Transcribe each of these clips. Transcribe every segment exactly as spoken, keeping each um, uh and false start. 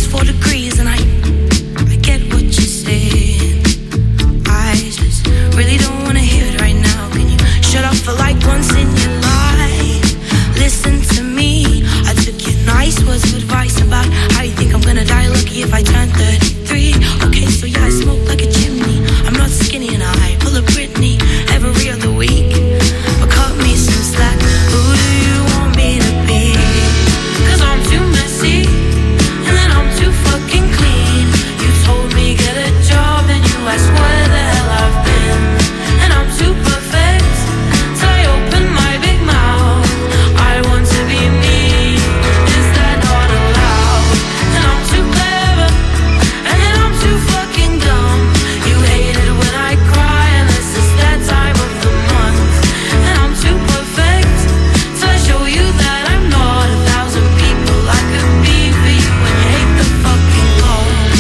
four degrees, and I, I get what you're saying. I just really don't wanna hear it right now. Can you shut up for like once in your life? Listen to me. I took your nice words of advice about how you think I'm gonna die lucky if I turn thirty-three. Okay, so yeah, I smoke like a chimney. I'm not skinny and I pull a Britney every other week. But cut me some slack. Who do you want me to be? Cause I'm too messy, and then I'm too fucking clean. You told me get a job, then you asked where the hell I've been. And I'm too perfect, so I open my big mouth. I want to be me, is that not allowed? And I'm too clever, and then I'm too fucking dumb. You hate it when I cry, unless it's that time of the month. And I'm too perfect, so I show you that I'm not a thousand people I could be for you. When you hate the fucking Lord,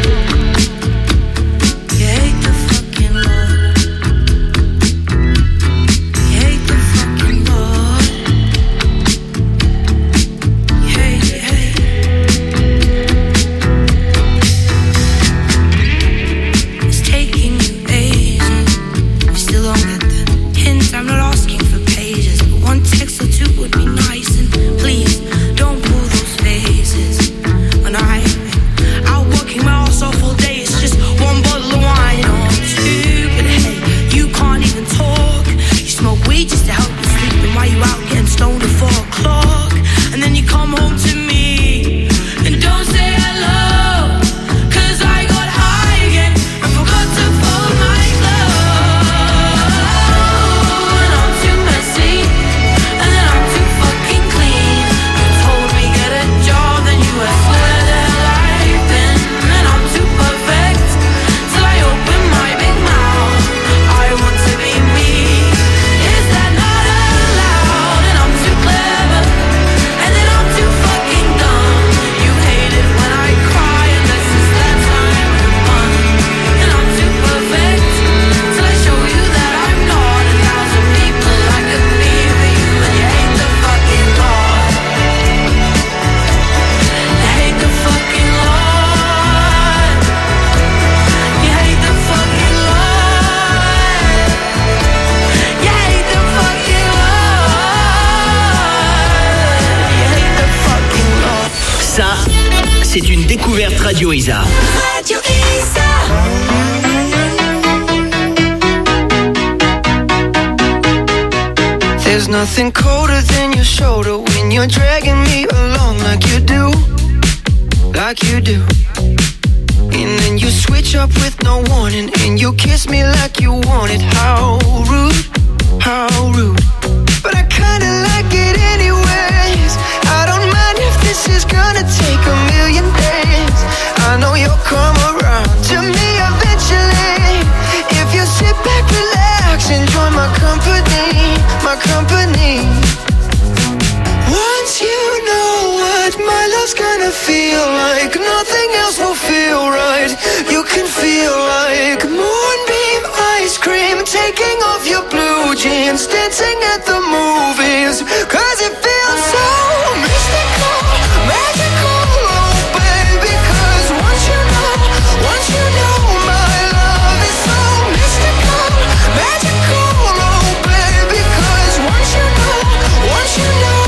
you hate the fucking Lord, you hate the fucking Lord, you hate, you hate. It's taking you ages, you still don't get the hint. I'm not asking for pages, but one text or two would be nice. And please, don't pull those faces. When I've been out working my ass off all day, it's just one bottle of wine or two. But hey, you can't even talk. You smoke weed just to help you sleep, and why you out getting stoned at four o'clock? And then you come home to me and don't say hello, cause I got high again and forgot to fold my clothes. And I'm too messy, and then I'm too fucking clean. You told me get a job, then you asked where the hell I've been. And I'm too perfect, till I open my big mouth. I want to be me, is that not allowed? And I'm too clever, and then I'm too fucking dumb. You hate it when I cry, unless it's that time of the month. And I'm too perfect, till I show you that I'm not a thousand people I could be for you. And you hate the fucking Lord, you hate the fucking Lord, you hate the fucking Lord, you hate the fucking Lord, you hate the fucking Lord. Ça, c'est une découverte Radio Isa. Radio Isa. There's nothing colder than your shoulder when you're dragging me along like you do, like you do. And then you switch up with no warning, and you kiss me like you want it. How rude, how rude. But I kinda like it anyways. I don't mind if this is gonna take a million days. I know you'll come around to me eventually. If you sit back, relax, enjoy my company, my company. Once you know what my love's gonna feel like, nothing else will feel right. You can feel like moonbeam ice cream, taking off your blue jeans, dancing at the movies. Cause it feels so mystical, magical, oh baby. Cause once you know, once you know my love is so mystical, magical, oh baby. Cause once you know, once you know,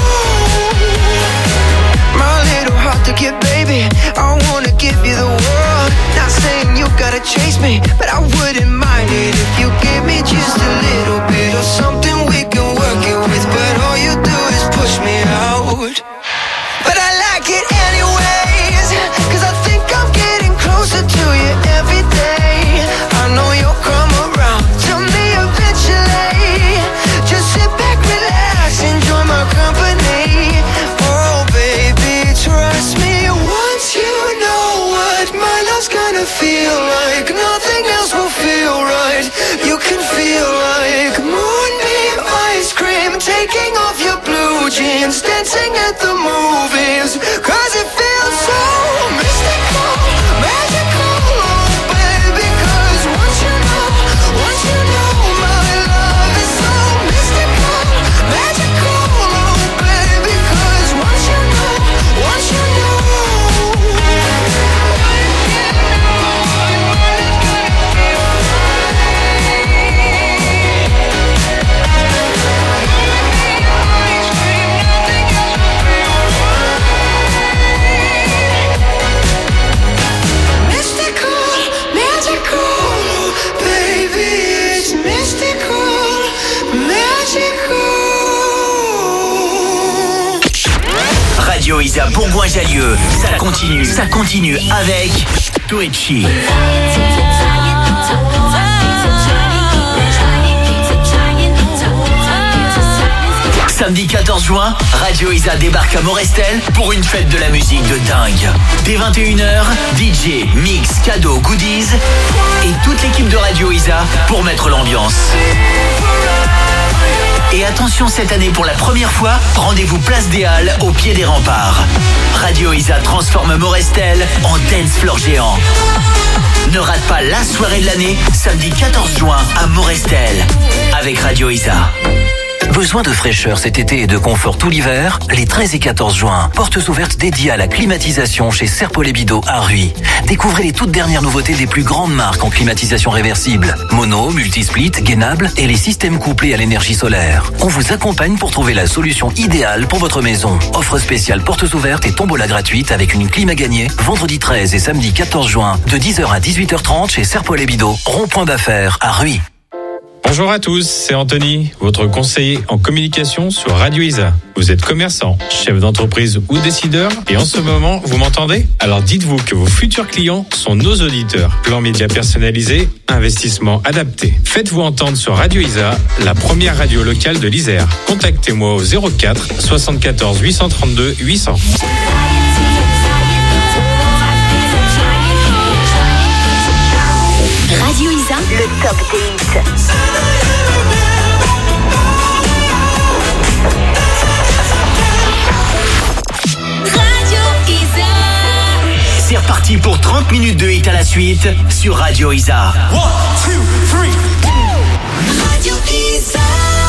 my little heart to get, baby, I wanna give you the world. Not saying you gotta chase me, but I wouldn't mind it if you gave me just a little bit of something we can work it with. But all you do is push me out. But I like it anyways, cause I think I'm getting closer to you every day. I know you'll come around to me eventually. Just sit back, relax, enjoy my company. Oh baby, trust me. Once you know what my love's gonna feel like, nothing else will feel right. You can feel like moonbeam ice cream, taking off your blue jeans, dancing at the movies. Cause it feels so mystical, magical, oh baby. Cause once you know, once you know my love is so mystical, magical, oh baby. Cause once you know, once you know. Isa Bourgoin-Jallieu. Ça continue, ça continue avec Twitchy. Samedi quatorze juin, Radio Isa débarque à Morestel pour une fête de la musique de dingue. Dès vingt et une heures, D J, mix, cadeaux, goodies et toute l'équipe de Radio Isa pour mettre l'ambiance. Et attention, cette année, pour la première fois, rendez-vous place des Halles, au pied des remparts. Radio Isa transforme Morestel en dance floor géant. Ne rate pas la soirée de l'année, samedi quatorze juin à Morestel, avec Radio Isa. Besoin de fraîcheur cet été et de confort tout l'hiver? Les treize et quatorze juin, portes ouvertes dédiées à la climatisation chez Serpol-et-Bidot à Rhuys. Découvrez les toutes dernières nouveautés des plus grandes marques en climatisation réversible. Mono, multisplit, gainable et les systèmes couplés à l'énergie solaire. On vous accompagne pour trouver la solution idéale pour votre maison. Offre spéciale portes ouvertes et tombola gratuite avec une clim à gagner vendredi treize et samedi quatorze juin de dix heures à dix-huit heures trente chez Serpol-et-Bidot, rond-point d'affaires à Rhuys. Bonjour à tous, c'est Anthony, votre conseiller en communication sur Radio Isa. Vous êtes commerçant, chef d'entreprise ou décideur et en ce moment, vous m'entendez? Alors dites-vous que vos futurs clients sont nos auditeurs. Plan média personnalisé, investissement adapté. Faites-vous entendre sur Radio Isa, la première radio locale de l'Isère. Contactez-moi au zéro quatre soixante-quatorze huit cent trente-deux huit cents. Radio Isa, le top des hits. Radio Isa. C'est reparti pour trente minutes de hit à la suite sur Radio Isa. one, two, three. Radio Isa.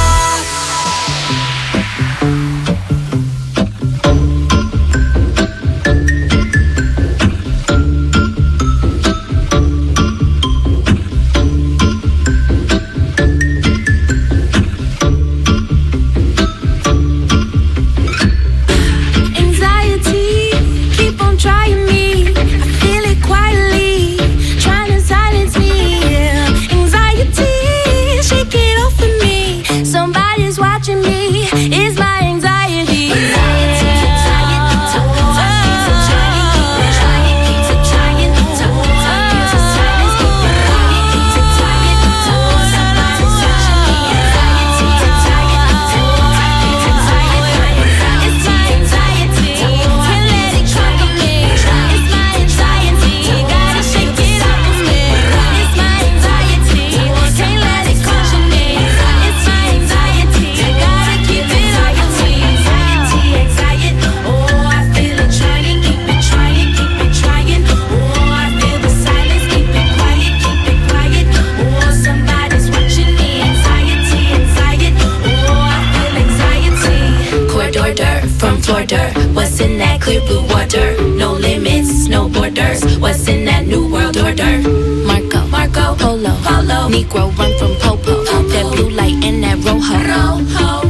What's in that clear blue water? No limits, no borders. What's in that new world order? Marco, Marco, Polo, Polo. Negro run from Popo. Popo. That blue light and that rojo. Rojo.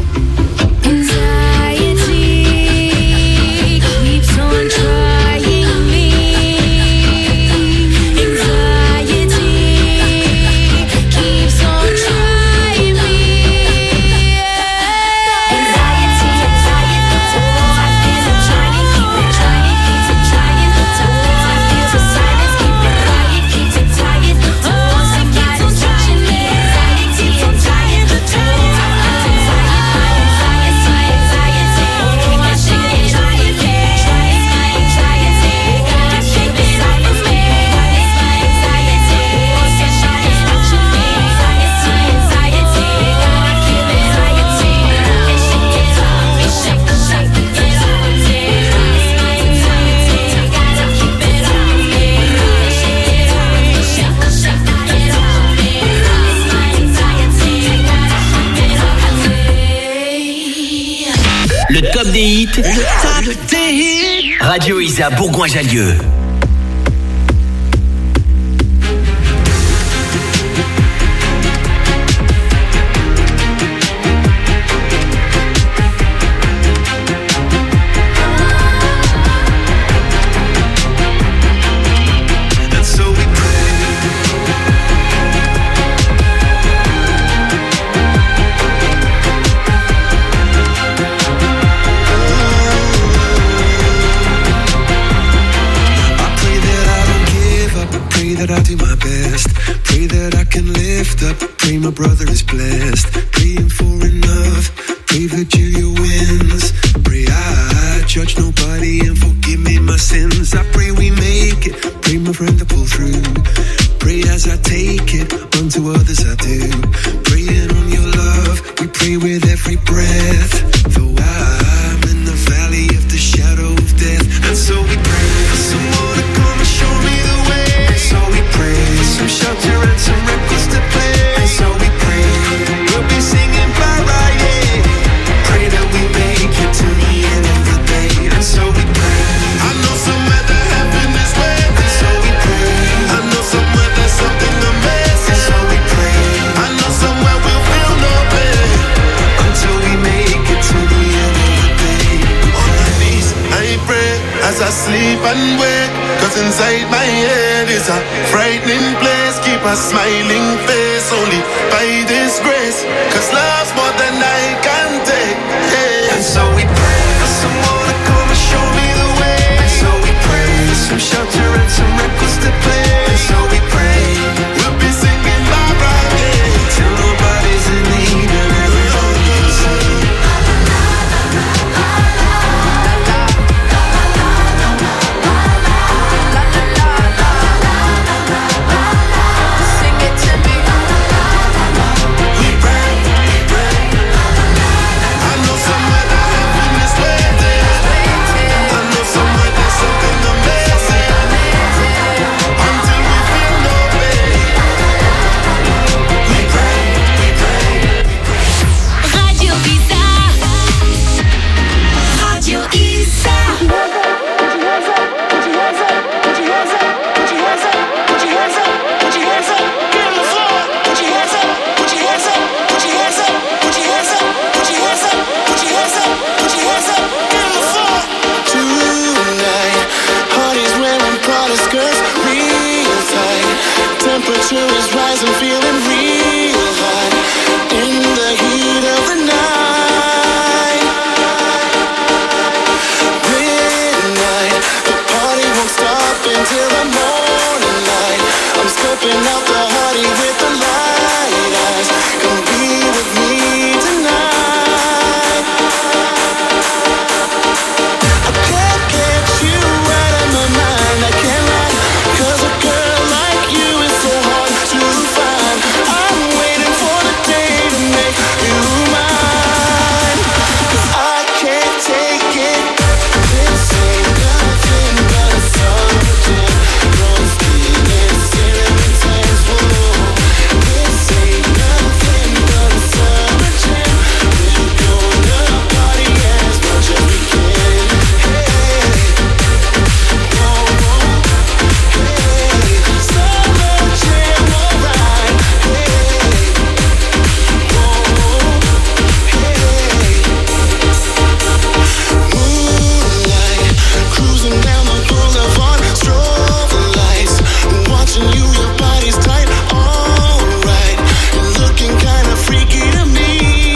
Anxiety keeps on trying me. Anxiety keeps on trying me. Anxiety, anxiety. Oh, I feel it trying, keep it trying, keep it trying. Oh, I feel the silence, keep it quiet, keep it tired. Oh, somebody's watching me. Anxiety, anxiety. Oh, I feel anxiety, anxiety. Oh, I shake it, try it, try it. My anxiety, gotta shake it off of me. It's my anxiety. Oh, somebody's watching me. Anxiety, anxiety. Gotta feel it, anxiety. And shake it off me, shake, shake it off me. It's my anxiety. Gotta keep it on me. And shake it off me, shake, shake it off me. It's my anxiety. Gotta keep it on me. Le top des hits. Le top des hits. Radio Isa Bourgoin-Jallieu. And so we pray. lift up, pray my brother is blessed. Praying for enough, pray Virgilia wins. Pray I judge nobody and forgive me my sins. I pray we make it, pray my friend to pull through. Pray as I take it, unto others I do. Praying on your love, we pray with every breath. Though I'm in the valley of the shadow of death, and so we pray for someone to come and show me the way. And so we pray for some shelter and some records to play. And so we pray we'll be singing Friday. Pray that we make it to the end of the day. And so we pray. I know somewhere that heaven is waiting. And so we pray. I know somewhere there's something amazing. And so we pray. I know somewhere we'll feel no pain until we make it to the end of the day. On my knees I pray as I sleep and wake, 'cause inside my head is a frightening place. Keep a smiling face only by this grace, 'cause love's more than I can take. Yeah. And so we pray for someone to come and show me the way. And so we pray for some shelter and some records to play. And so we pray we'll be singing bye bye, yeah, till nobody's in need and everybody can sing. Temperature is rising, feeling real hot in the heat of the night. Midnight, the party won't stop until the morning light. I'm scoping out the party with the light eyes. Come be with me tonight. I can't get you out of my mind, I can't lie, 'cause a girl like you is so hard to find. I'm waiting for the day to make you mine, 'cause I can't take it. This ain't nothing but a summer jam. Roasting and cinnamon tans, whoa. This ain't nothing but a summer jam. We're gonna party as much as we can. Hey, whoa, whoa. Hey, summer jam, alright. Hey, whoa, hey. Moonlight, cruising down the boulevard, strobe lights, watching you, your body's tight, alright. You're looking kinda freaky to me.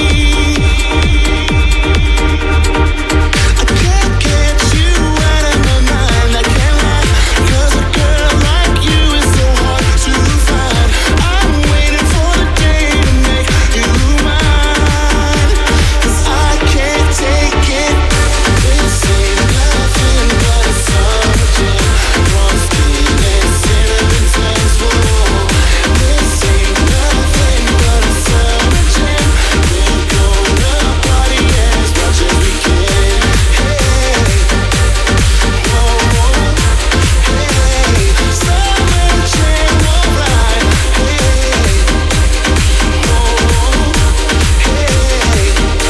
I can't get you out of my mind, I can't lie, 'cause a girl like you is so hard to find. I'm waiting for the day to make you mine, 'cause I can't take it. This ain't nothing but a summer jam. Roasting and cinnamon tans, whoa. This ain't nothing but a summer jam. We're gonna party as much as we can. Hey, whoa, whoa. Hey, summer jam, alright. Hey, whoa, hey.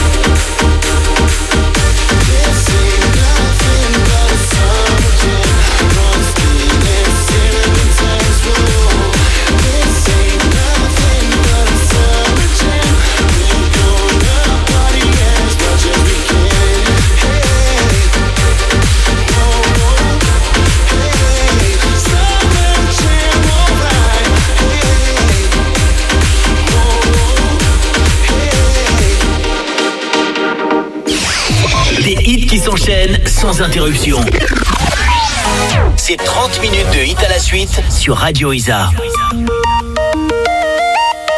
This ain't nothing but a summer jam. Roasting and cinnamon tans, whoa. This ain't nothing but a summer jam. We're gonna party as much as we can. Hey, whoa, whoa. Hey, summer jam, alright. Hey, whoa, hey. Des hits qui s'enchaînent sans interruption. C'est trente minutes de hits à la suite sur Radio Isa.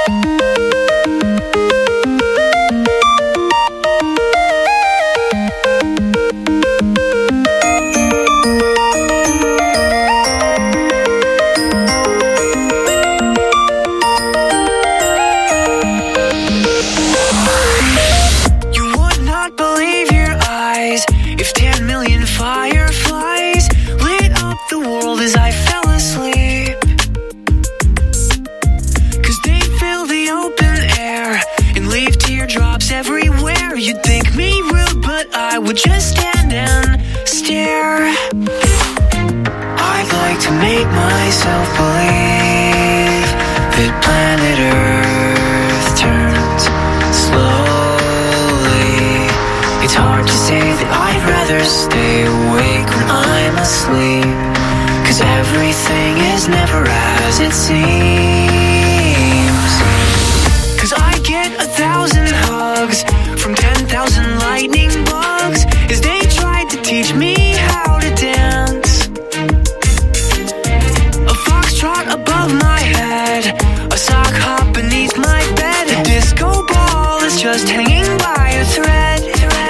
to make myself believe that planet Earth turns slowly. It's hard to say that I'd rather stay awake when I'm asleep, 'cause everything is never as it seems. 'Cause I get a thousand hugs from ten thousand lightning bugs as they tried to teach me how to dance. A foxtrot above my head, a sock hop beneath my bed, a disco ball is just hanging by a thread.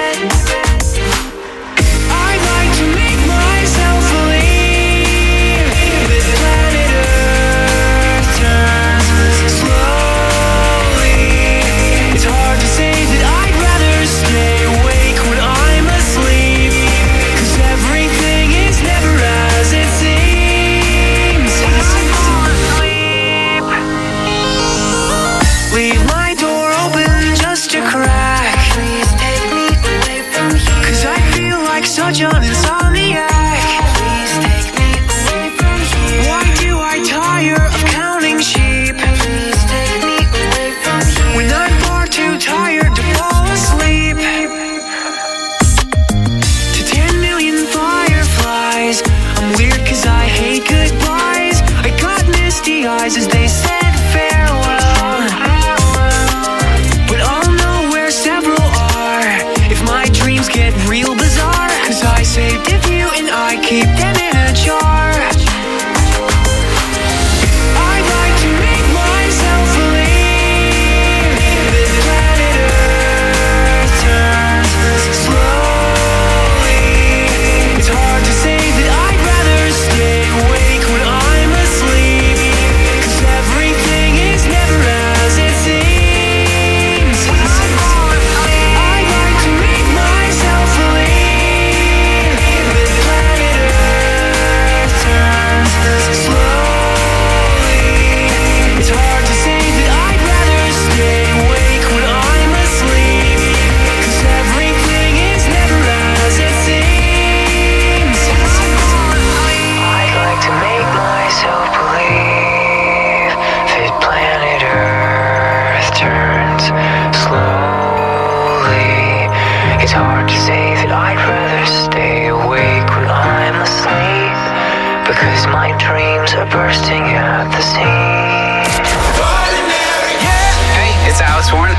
I'd like to make myself believe that planet Earth turns slowly. It's hard to say that I'd rather stay awake when I'm asleep, 'cause everything is never as it seems. Leave my door open just a crack. Please take me away from here, 'cause I feel like such an insomniac. Please take me away from here. Why do I tire of counting sheep? Please take me away from here, when I'm far too tired to fall asleep. To ten million fireflies, I'm weird 'cause I hate goodbyes. I got misty eyes as they said farewell, but I'll know where several are if my dreams get real bizarre, 'cause I saved a few and I keep them in a jar. I'd like to make myself believe that planet Earth turns slowly. It's hard to say that I'd rather stay awake when I'm asleep, 'cause everything is never as it seems. I'd like to make myself believe that planet Earth turns slowly. It's hard to say that I'd rather stay awake when I'm asleep, 'cause everything is never as it seems. I'd like to make myself believe that planet Earth turns slowly. It's hard to say that I'd rather stay awake when I'm asleep, because my dreams are bursting at the seams. Hey, it's Alex Warren.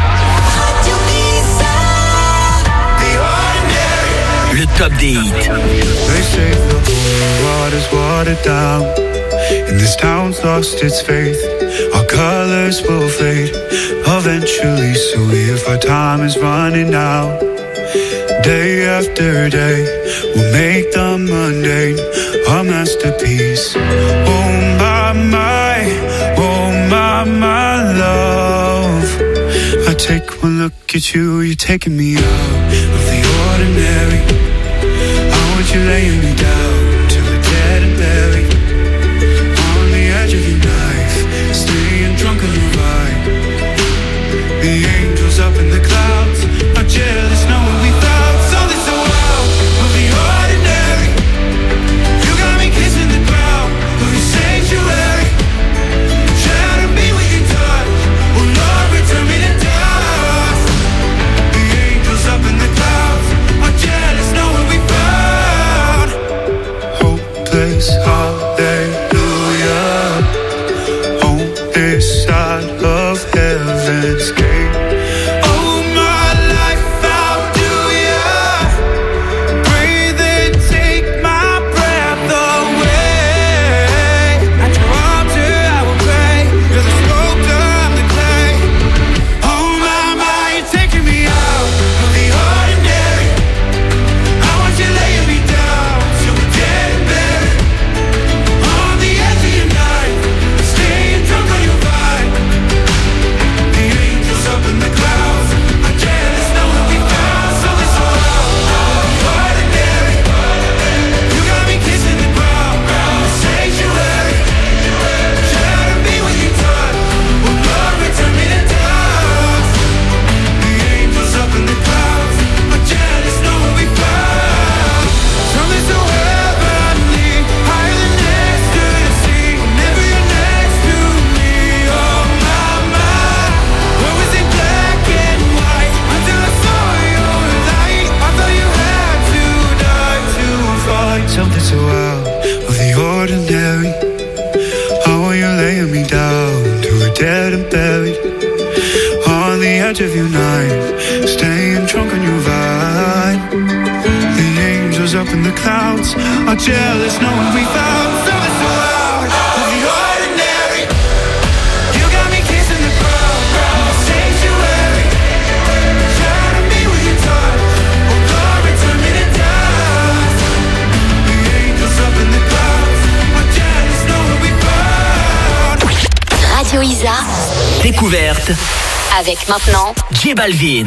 Le top des hits. They say the holy water's watered down, and this town's lost its faith. Our colors will fade eventually, so if our time is running out, day after day, we'll make the mundane our masterpiece. Oh my, my, oh my, my love, I take one look at you, you're taking me out of the ordinary. I want you laying me down till we're dead and buried, on the edge of your knife, staying drunk on your vibe. The angels up in the clouds are jealous knowing we found something so out of the ordinary. You got me kissing the ground of your sanctuary. Shatter me with your touch, oh Lord, return me to dust. The angels up in the clouds are jealous knowing we found hopeless hallelujah on this side of heaven's gate. Oh my life, how do ya breathe and take my breath away? At your altar I will pray, you're the sculptor, I'm the clay. Oh my, my, you're taking me out of the ordinary. I want you laying me down till we're dead and buried, on the out of the ordinary. How are you laying me down to a dead and buried? On the edge of your knife, staying drunk on your vibe. The angels up in the clouds are jealous knowing we found something so out of the ordinary. You got me kissing the ground in the sanctuary. Shining me with your touch, oh glory, turn me to dust. The angels up in the clouds are jealous knowing we found. Radio Isa. Découverte Avec maintenant J Balvin.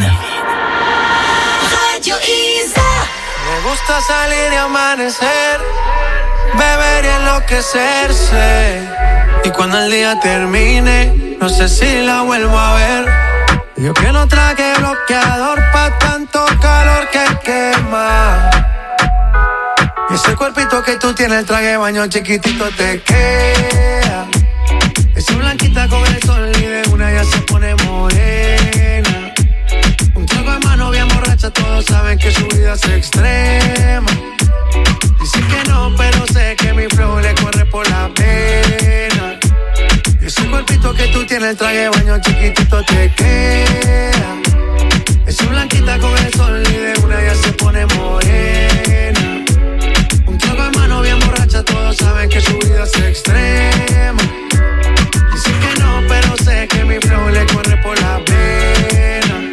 Radio Isa. Me gusta salir y amanecer, beber y enloquecerse. Y cuando el día termine, no sé si la vuelvo a ver. Yo que no traje bloqueador pa' tanto calor que quema. Y ese cuerpito que tú tienes, el traje de baño chiquitito te queda. Esa blanquita con el sol y de una ya se pone morena. Un trago de mano bien borracha, todos saben que su vida es extrema. Dicen que no, pero sé que mi flow le corre por la pena. Y ese cuerpito que tú tienes, el traje de baño chiquitito te queda. Esa blanquita con el sol y de una ya se pone morena. Un trago de mano bien borracha, todos saben que su vida es extrema. Dicen que no, pero sé que mi flow le corre por la pena.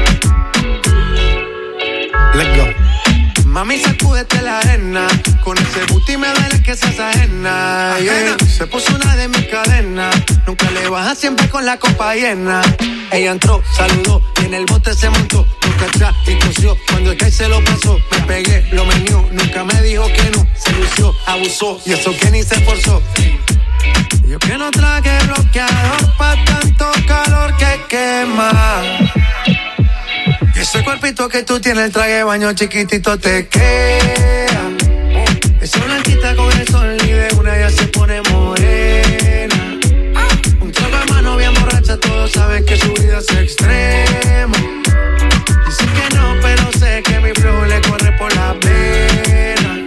Let's go. Mami, sacúdete la arena. Con ese booty me duele que seas ajena, yeah. Se puso una de mis cadenas. Nunca le baja, siempre con la copa llena. Ella entró, saludó y en el bote se montó. Nunca atrás y tosió. Cuando el que se lo pasó, me pegué, lo menió. Nunca me dijo que no. Se lució, abusó y eso que ni se esforzó. Yo que no traje bloqueador pa' tanto calor que quema. Y ese cuerpito que tú tienes, el traje de baño chiquitito te queda. Esa blanquita con el sol y de una ya se pone morena. Un trago de mano bien borracha, todos saben que su vida es extrema. Dicen que no, pero sé que mi flow le corre por la pena.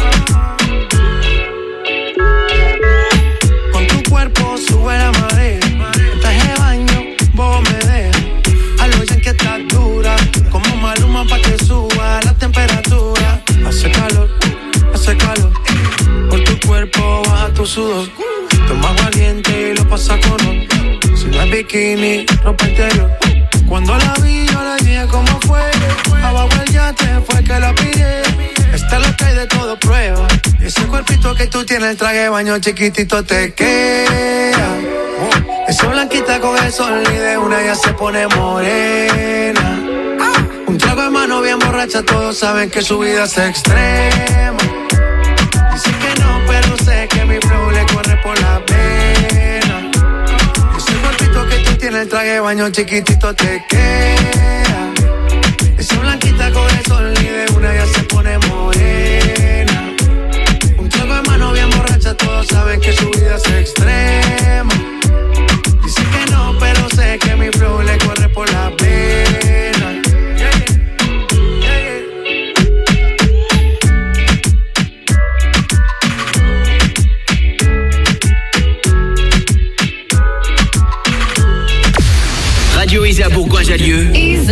Con tu cuerpo sube la marea. En traje de baño, vos me dejas. A lo bien que estás dura, como Maluma pa' que suba la temperatura. Hace calor, hace calor. Por tu cuerpo baja tu sudor. Toma agua caliente y lo pasa con ron. Si no es bikini, ropa interior. Cuando la vi yo le dije cómo fue. Abajo el yate fue que la pillé. Esta es lo que hay de todo prueba. Y ese cuerpito que tú tienes, el traje de baño chiquitito te queda. Esa blanquita con el sol y de una ya se pone morena. Un trago de mano bien borracha, todos saben que su vida es extrema. Dicen que no, pero sé que mi flow le corre por la pena. Ese cuerpito que tú tienes, el traje de baño chiquitito te queda. Esa blanquita con el sol y de una ya se pone morena. Un trago de mano bien borracha, todos saben que su vida es extrema. Dicen que no, pero sé que mi flow le corre por la pena. Yeah, yeah. Yeah, Radio Isa Bourgoin-Jallieu.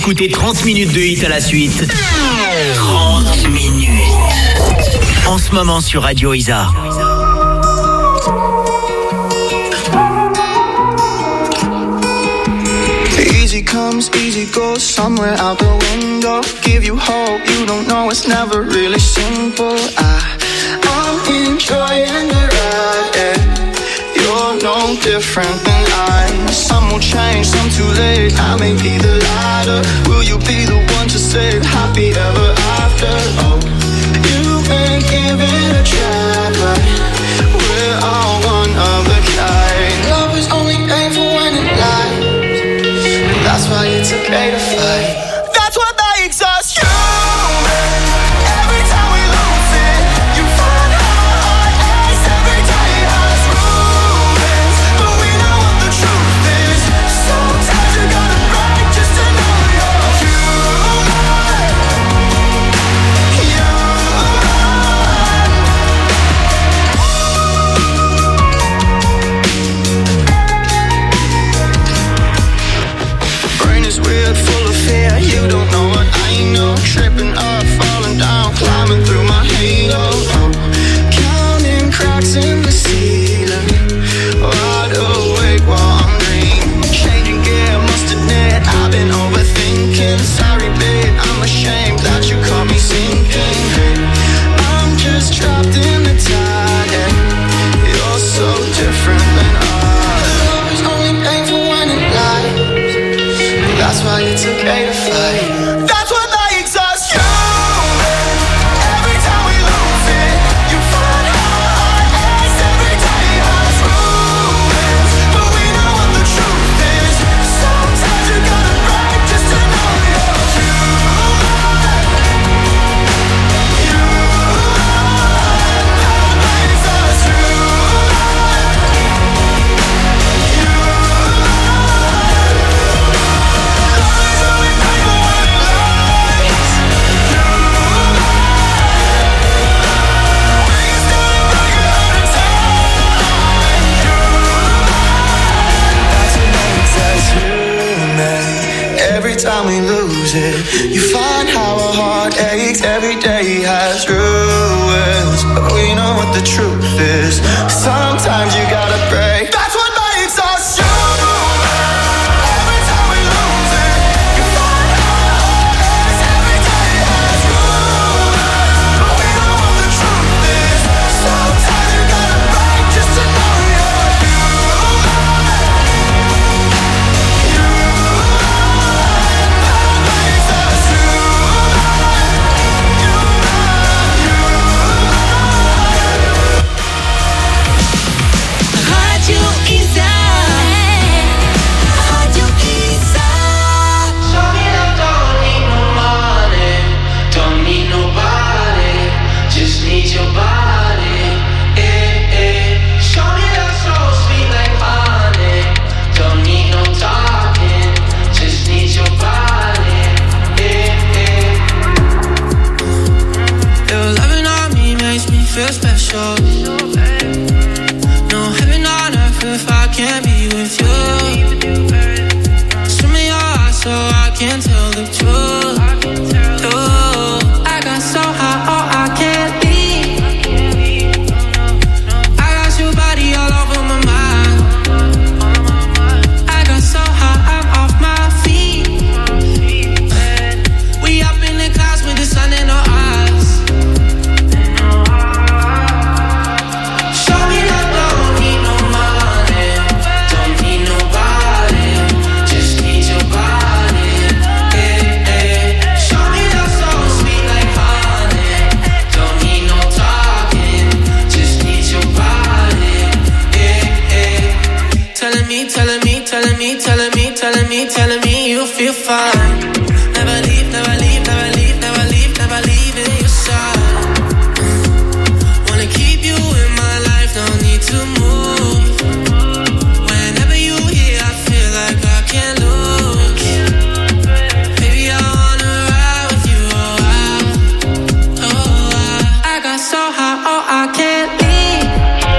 écouter trente minutes de hit à la suite. trente minutes. En ce moment sur Radio Isa. Easy comes, easy goes, somewhere out the window. Give you hope, you don't know it's never really simple. I, I'm enjoying the ride, yeah. You're no different than I. Some will change, some too late. I may be the lighter. Will you be the one to say happy ever after? Oh, you can give it a try, but we're all one of a kind. Love is only painful when it lies. That's why it's okay to fight. That's what makes us human. Every time we lose it, you find our heart aches. Every day has rumors, but we know what the truth is. Sometimes you gotta break just to know you're human. Brain is weird, full of fear. You don't know what I know. Tripping up, falling down, climbing through my halo. Oh, counting cracks in the ceiling. Wide awake while I'm dreaming. Changing gear, must admit I've been overthinking. Sorry, babe, I'm ashamed that you caught me sinking. I'm just trapped in the tide, and you're so different than I. Love is only painful when it lies. That's why it's okay to fight. That's what makes us human. Every time we lose it, you find our heart aches. Every day has rumors, but we know what the truth is. Sometimes you gotta break just to know you're human. Human. That makes us human. Every time we lose it, you find how our heart aches. Every day has ruins, but we know what the truth is. Sometimes you gotta break. That's what makes us human. Every time we lose it, you find how our heart aches. Every day has ruins, but we know what the truth is. Sometimes you gotta break just to know you're human. Radio Isa. Radio Isa. Show me that don't need no money, don't need nobody, just need your body. Eh, eh. Show me that soul sweet like honey, don't need no talking, just need your body. Eh, eh. Your loving on me makes me feel special. No heaven on earth if I can't be with you. Show me your eyes so I can tell the truth. Ooh, I got so high, oh I can't leave. I got your body all over my mind. I got so high, I'm off my feet. We up in the clouds with the sun in our eyes. Show me that don't need no money, don't need nobody, just need your body. Eh, eh. Show me that soul sweet like honey, don't need no talking, just need your body. Eh, eh. Telling me, telling me, telling me, telling me, telling me, telling me you feel fine. Never leave, never leave, never leave, never leave, never leave in your side. Wanna keep you in my life, no need to move. Whenever you here, I feel like I can't lose. Baby, I wanna ride with you, oh I, oh I. I got so high, oh I can't leave.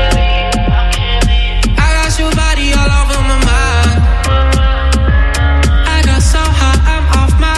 I got your body all over my mind. I got so high, I'm off my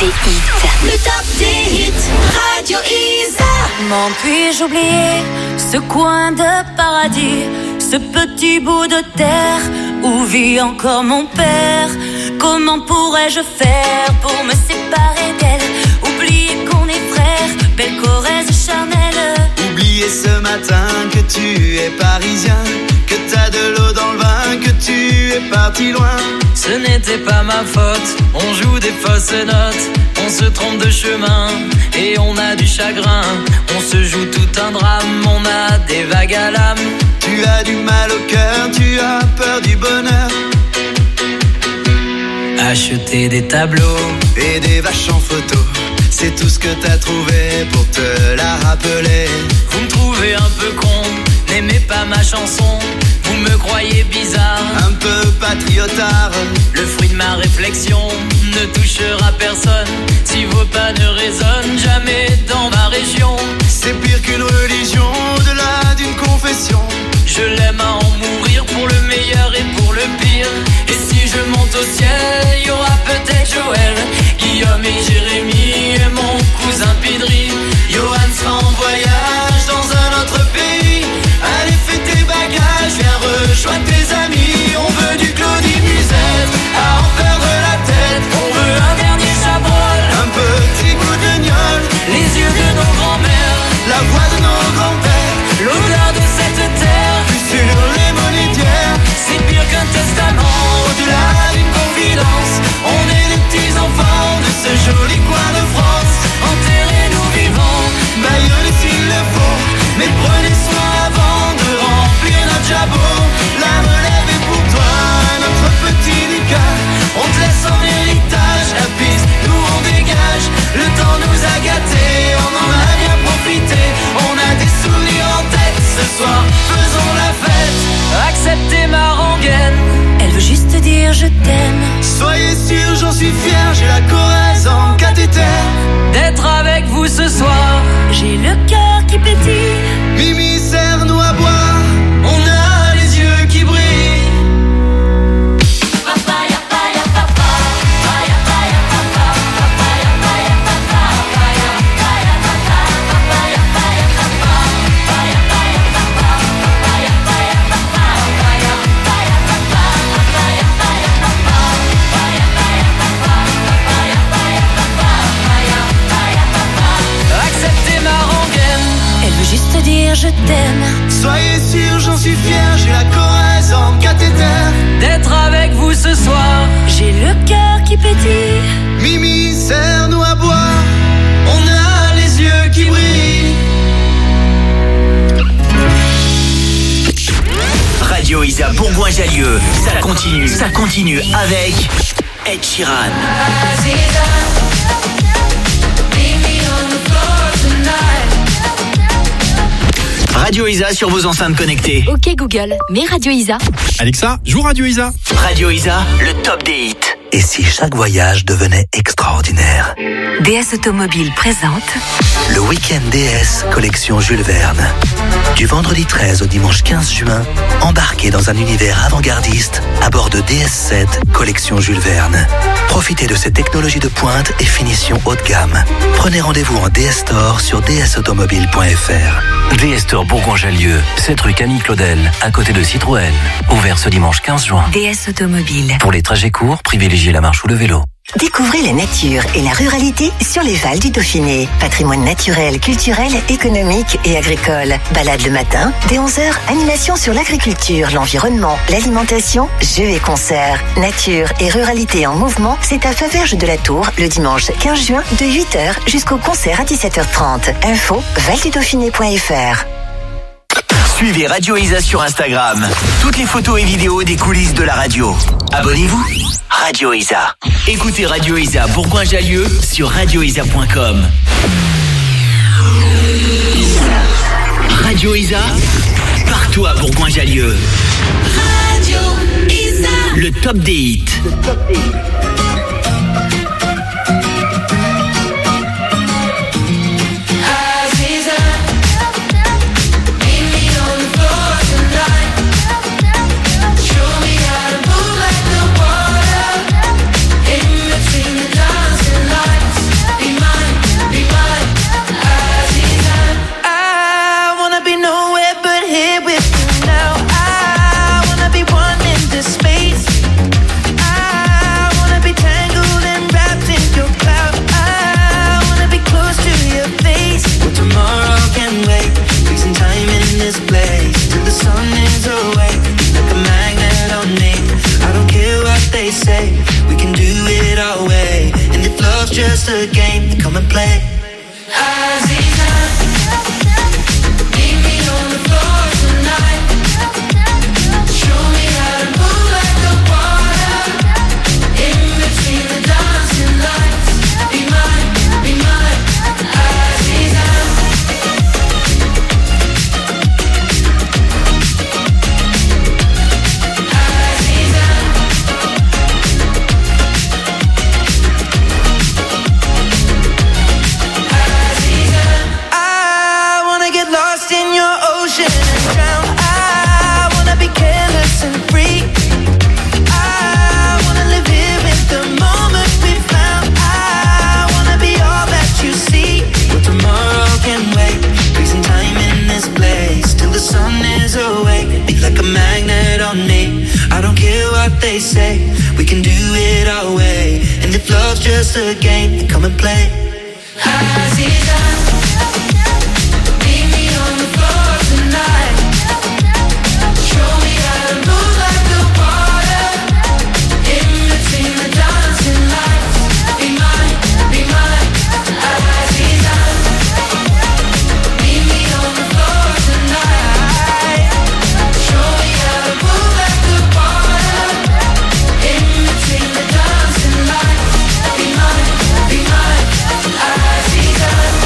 des hits. Le top des hits, Radio Isa. Comment puis-je oublier ce coin de paradis, ce petit bout de terre où vit encore mon père? Comment pourrais-je faire pour me séparer d'elle? Oublier qu'on est frères, belle Corrèze charnelle. Oublier ce matin que tu es parisien, que t'as de l'eau dans le vin, que tu es parti loin. Ce n'était pas ma faute, on joue des fausses notes, on se trompe de chemin et on a du chagrin. On se joue tout un drame, on a des vagues à l'âme. Tu as du mal au cœur, tu as peur du bonheur. Acheter des tableaux et des vaches en photo, c'est tout ce que t'as trouvé pour te la rappeler. Vous me trouvez un peu con, n'aimez pas ma chanson. Vous me croyez bizarre, un peu patriotard. Le fruit de ma réflexion ne touchera personne si vos pas ne résonnent jamais dans ma région. C'est pire qu'une religion, au-delà d'une confession. Je l'aime à en mourir pour le meilleur et pour le pire. Et si je monte au ciel, il y aura peut-être Joël, Guillaume et Jérémy et mon cousin Pidri. Johan sera en voyage dans un autre pays. Allez fais tes bagages, viens rejoindre tes amis. On veut du Claudie Musette, à en perdre la tête. On veut un dernier chabrol, un petit coup de gnôle. Les yeux de nos grands-mères, la voix de nos grands-pères, l'odeur de cette terre, plus sur les monétières. C'est pire qu'un testament, au-delà d'une confidence. On est les petits enfants de ce joli coin de France. Enterrez-nous vivants, baillonnez s'il le faut, mais prenez soin avant de remplir notre jabot. La relève est pour toi, notre petit Lucas. On te laisse en héritage, la piste, nous on dégage. Le temps nous a gâtés, on en a bien profité. On a des souvenirs en tête, ce soir faisons la fête. Acceptez ma rengaine, elle veut juste dire je t'aime. Soyez sûr, j'en suis fier, j'ai la Corrèze en cathéter. D'être avec vous ce soir, j'ai le cœur qui pétille. Mimi, serre-nous à boire, on a les yeux qui brillent. Juste dire je t'aime. Soyez sûr, j'en suis fier, j'ai la Corrèze en cathéter. D'être avec vous ce soir, j'ai le cœur qui pétille. Mimi, serre-nous à boire, on a les yeux qui brillent. Radio Isa Bourgoin-Jallieu, ça continue, ça continue avec Ed Sheeran. Radio Isa sur vos enceintes connectées. Ok Google, mets Radio Isa. Alexa, joue Radio Isa. Radio Isa, le top des hits. Et si chaque voyage devenait extraordinaire? D S Automobile présente le week-end D S collection Jules Verne. Du vendredi treize au dimanche quinze juin, embarquez dans un univers avant-gardiste à bord de D S sept collection Jules Verne. Profitez de ces technologies de pointe et finition haut de gamme. Prenez rendez-vous en D S Store sur d s automobile point f r. D S Store Bourgoin-Jallieu, sept rue Camille Claudel, à côté de Citroën. Ouvert ce dimanche quinze juin. D S Automobile. Pour les trajets courts, privilégiez la marche ou le vélo. Découvrez la nature et la ruralité sur les Vals du Dauphiné. Patrimoine naturel, culturel, économique et agricole. Balade le matin, dès onze heures, animation sur l'agriculture, l'environnement, l'alimentation, jeux et concerts. Nature et ruralité en mouvement, c'est à Faverges de la Tour, le dimanche quinze juin, de huit heures jusqu'au concert à dix-sept heures trente. Info, val du dauphiné point f r. Suivez Radio Isa sur Instagram. Toutes les photos et vidéos des coulisses de la radio. Abonnez-vous. Radio Isa. Écoutez Radio Isa Bourgoin-Jallieu sur radio isa point com. Radio Isa, partout à Bourgoin-Jallieu. Radio Isa. Le top des hits. Le top des hits. Between the dancing lights come and play. Aziza, meet me on the floor tonight. Show me how to move like the water. In between the dancing lights. Be mine, be mine, Aziza. They say we can do it our way, and if love's just a game, then come and play. Aziza, meet me on the floor tonight. Show me how to move like the water. In between the dancing lights. Be mine, be mine, Aziza. Meet me on the floor tonight. Show me how to move like the water. In between the dancing lights. Be mine, be mine, Aziza.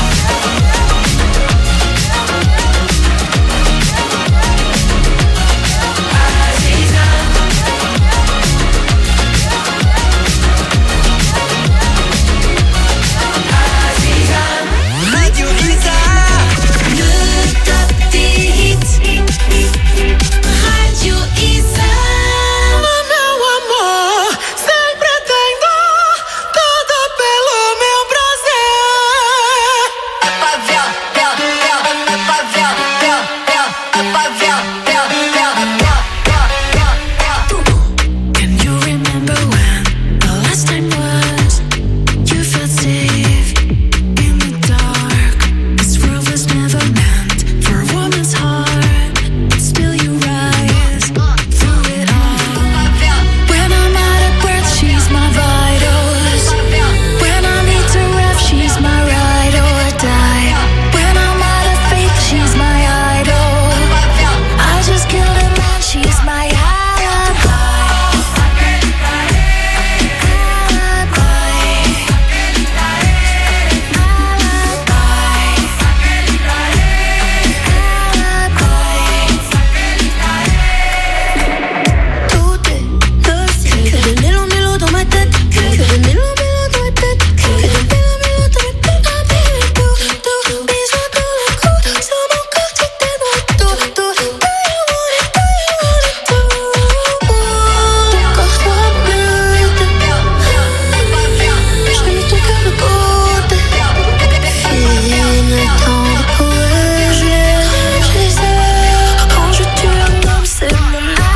Radio Isa, Le top des hits. Radio Isa. meu amor, sempre tenho tudo pelo meu prazer. Can you remember when the last time was? You felt safe in the dark. This world was never meant for a woman's heart, but still you rise through it all. When I'm out of breath, she's my vitals. When I need to rap, she's my ride or die. When I'm out of faith, she's my idol. I just killed a man, she's my alibi. Tout est possible. Que des mélos mélos dans ma tête. Que des mélos mélos dans ma tête. Que des mélos mélos dans ma tête. Ah baby, tout, tout, bisous dans le cou. Sur mon corps tu t'es noie. Tout, tout, do you want it, do you want it too? Ton corps sera bleu. Je mets ton cœur de côté. Fini le temps de courir. Je les rêve, je les aime. Quand je tue un homme, c'est mon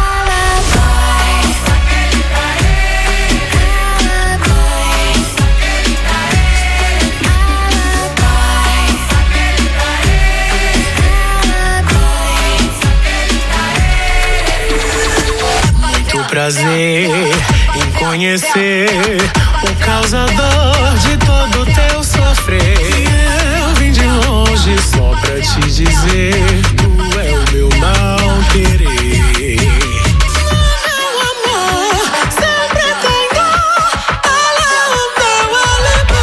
Muito prazer em conhecer o causador de todo teu sofrer. Eu vim de longe só pra te dizer, tu é o meu não querer. Meu amor, sempre tenho ela o meu alibi.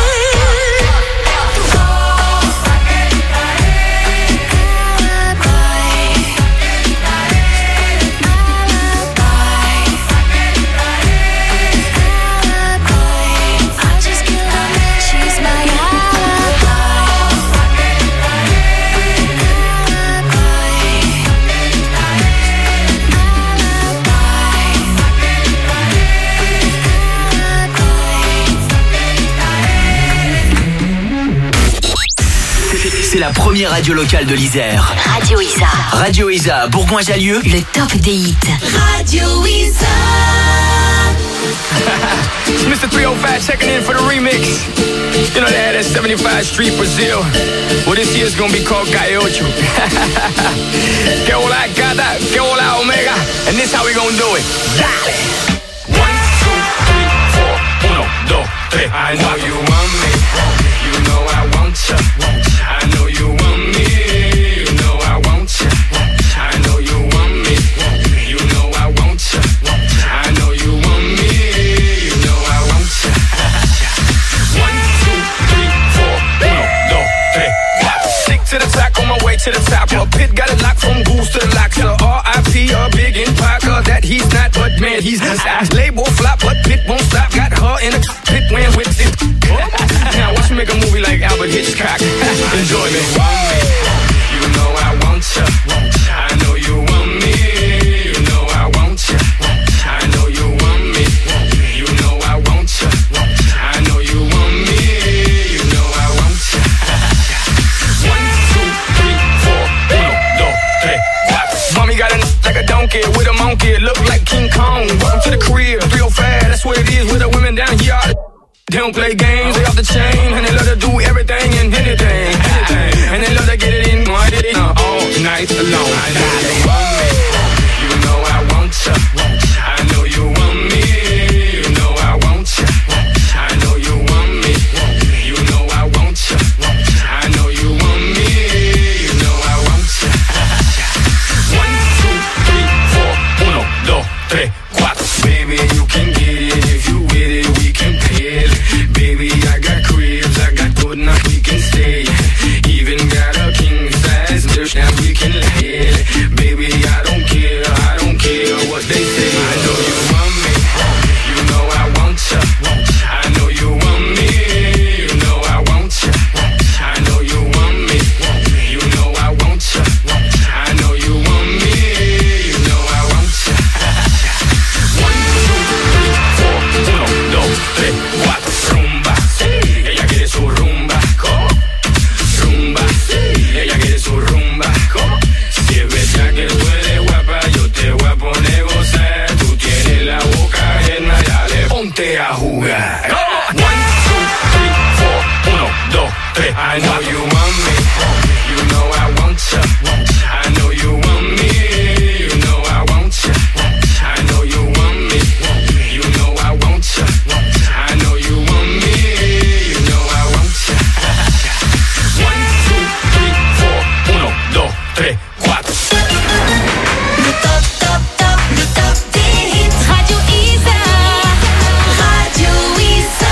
C'est la première radio locale de l'Isère. Radio Isa. Radio Isa, Bourgoin-Jallieu. Le top des hits. Radio Isa. It's Mister three oh five checking in for the remix. You know they had that seventy-five Street Brazil. Well, this year's gonna be called Calle Ocho. Que hola gata, que hola omega. And this how we gonna do it. Dale. One, two, three, four. Uno, dos, tres. I know you want me. You know to the track, on my way to the top. A pit got it locked from goose to the locks. R I P a big impact, uh, that he's not, but man, he's the size. Label flop, but pit won't stop. Got her in a pit when with it. Now watch me make a movie like Albert Hitchcock. Enjoy me. You know I want ya. I know you want me. You know I want ya. I know you want me. You know I want ya. I know you want me. You know I want ya. One, two, three, four. Uno, dos, tres, cuatro. Mommy got a like a donkey with a monkey. Look like King Kong. Welcome to the crib. three oh five, that's what it is with the women down here. They don't play games, they off the chain. And they love to do everything and anything, anything. And they love to get it in uh, all night long. I know you want me, you know I want ya. I know you want me, you know I want ya. I know you want me, you know I want ya. I know you want me, you know I want ya. One, two, three, four, uno, dos, tres, cuatro. Baby, you can get it if you with it, we can pay it. Baby, I got cribs, I got good enough, we can stay. Even got a king size dish, now we can lay it. Baby, I don't care, I don't care what they say. I know you want me, you know I want ya. I know you want me, you know I want ya. I know you want me, you know I want ya. I know you want me, you know I want ya. One, two, three, four, uno, dos, tres, cuatro. Rumba, sí, ella quiere su rumba. ¿Cómo? Rumba, sí, ella quiere su rumba. ¿Cómo? Si es verdad que tú eres guapa, yo te voy a poner gozar. Tú tienes la boca llena, dale, ponte a jugar. One, two, three, four, uno, dos, tres. I know you want me, you know I want ya. I know you want me, you know I want ya. I know you want me, you know I want ya. I know you want me, you know I want ya. One, two, three, four, uno, dos, tres, cuatro. Le top, top, top, le top des hits. Radio Isa. Radio Isa.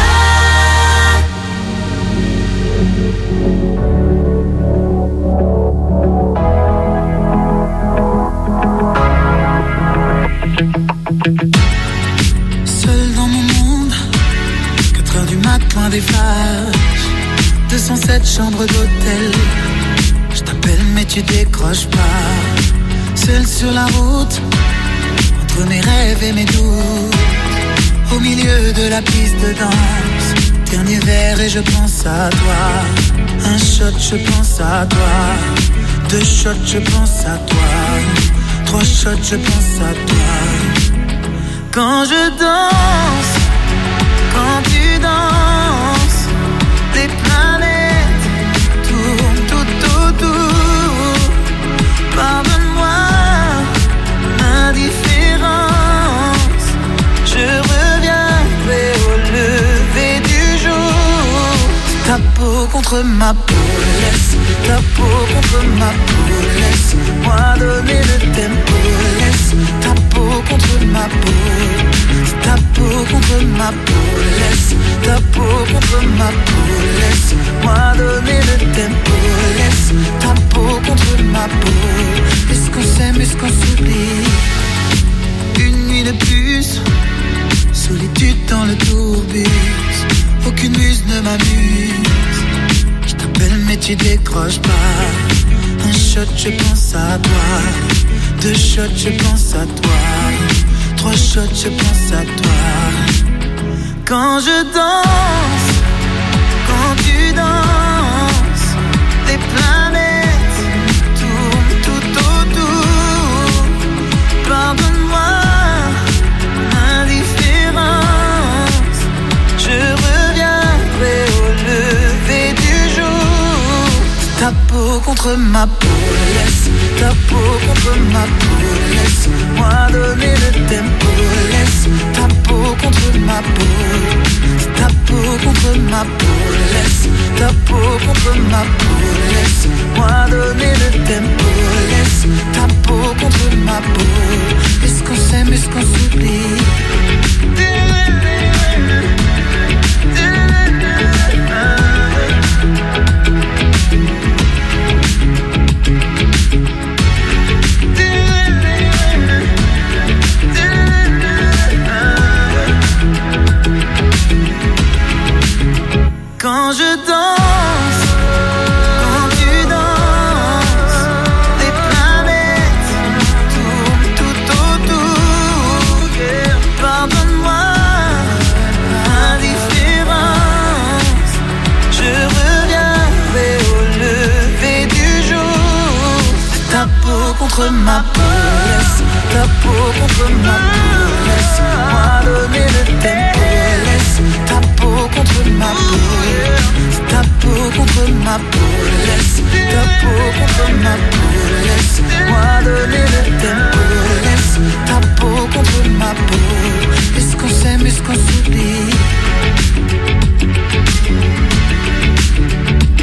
Seul dans mon monde, quatre heures du matin des flashs, deux cent sept chambres d'hôtel. Je t'appelle mais tu décroches pas. Seul sur la route, entre mes rêves et mes doutes, au milieu de la piste de danse. Dernier verre et je pense à toi. Un shot, je pense à toi. Deux shots, je pense à toi. Trois shots, je pense à toi. Quand je danse, quand tu danses, les planètes tournent tout autour. Pardonne-moi l'indifférence, je reviendrai au lever du jour. Ta peau contre ma peau, laisse ta peau contre ma peau, laisse-moi donner le tempo, laisse ta peau contre ma peau, ta peau contre ma peau, laisse ta peau contre ma peau, laisse-moi donner le tempo, laisse ta peau contre ma peau. Est-ce qu'on s'aime, est-ce qu'on s'oublie? Une nuit de plus, solitude dans le tourbus, aucune muse ne m'amuse. Je t'appelle mais tu décroches pas. Un shot, je pense à toi. Deux shots, je pense à toi. Trois shots, je pense à toi. Quand je danse, quand tu danses, les planètes tournent tout autour. Pardonne-moi l'indifférence, je reviendrai au lever du jour. Ta peau contre ma peau, laisse ta peau contre ma peau, laisse-moi donner le tempo, laisse ta peau contre ma peau, ta peau contre ma peau, laisse ta peau contre ma peau, laisse-moi donner le tempo, laisse ta peau contre ma peau. Est-ce qu'on s'aime, est-ce qu'on s'oublie? Thank you. peau contre ma peau, laisse ta peau contre ma peau, laisse-moi donner le tempo, laisse ta peau contre ma peau, ta peau contre ma peau, laisse ta peau contre ma peau, laisse-moi donner le tempo, laisse ta peau contre ma peau. Est-ce qu'on s'aime, est-ce qu'on s'oublie?